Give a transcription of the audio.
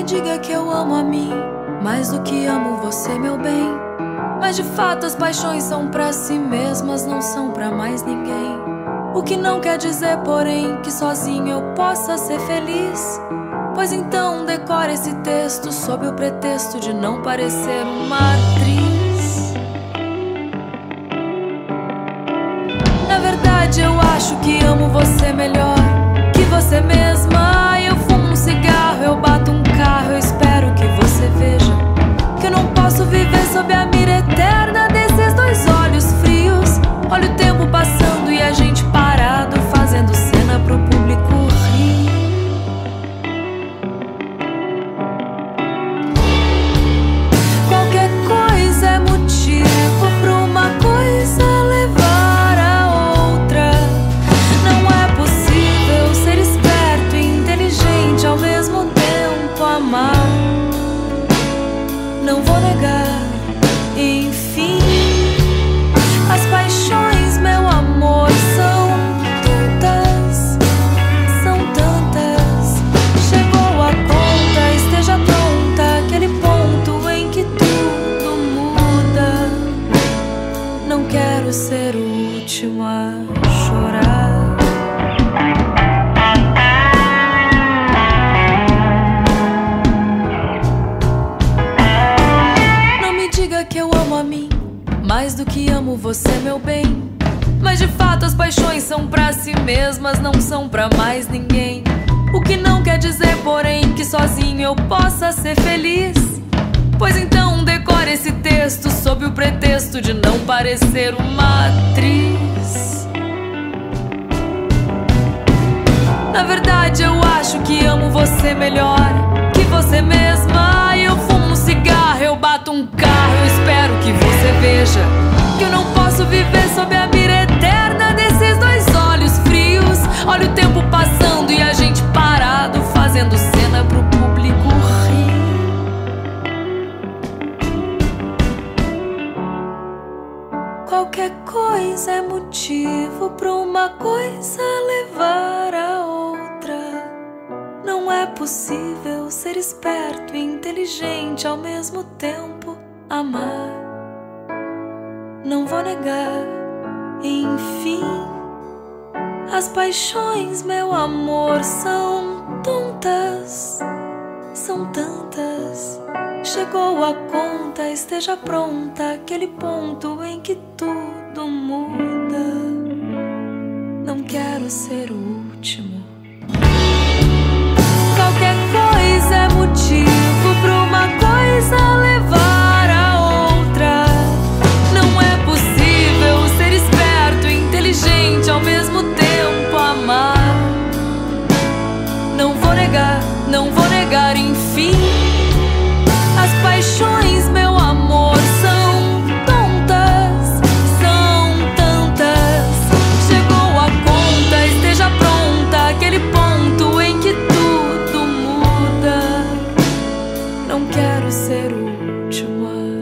diga que eu amo a mim mais do que amo você, meu bem. Mas de fato as paixões são pra si mesmas, não são pra mais ninguém. O que não quer dizer, porém, que sozinho eu possa ser feliz. Pois então decore esse texto sob o pretexto de não parecer uma atriz. Na verdade eu acho que amo você melhor que você mesma. Eu fumo um cigarro, eu bato um carro, eu espero que você veja que eu não posso viver sob a mira eterna desses dois olhos frios. Olha o tempo passando e a gente parado fazendo cena pro público rir. Qualquer coisa é motivo pra uma coisa levar a outra. Não é possível ser esperto e inteligente ao mesmo tempo amar. Não vou negar, enfim, as paixões, meu amor, são tantas, são tantas. Chegou a conta, esteja pronta, aquele ponto em que tudo muda. Não quero ser o último a chorar. Que eu amo a mim mais do que amo você, meu bem. Mas de fato as paixões são pra si mesmas, não são pra mais ninguém. O que não quer dizer, porém, que sozinho eu possa ser feliz. Pois então decore esse texto sob o pretexto de não parecer uma atriz. Na verdade eu acho que amo você melhor que você mesma. Eu fumo um cigarro, eu bato um carro, eu espero que você veja que eu não posso viver sob a mira eterna desses dois olhos frios. Olha o tempo passando e a gente parado fazendo cena pro público rir. Qualquer coisa é motivo pra uma coisa levar a outra. Não é possível ser esperto e inteligente ao mesmo tempo amar. Não vou negar, enfim, as paixões, meu amor, são tontas, são tantas. Chegou a conta, esteja pronta, aquele ponto em que tudo muda. Não quero ser o último. Qualquer coisa é motivo pra uma coisa levar a outra. Não é possível ser esperto e inteligente ao mesmo tempo amar. Não vou negar, não vou negar, enfim, as paixões, meu amor, são tontas, são tantas. Chegou a conta, esteja pronta, aquele ponto em que tudo muda. Não quero ser o último a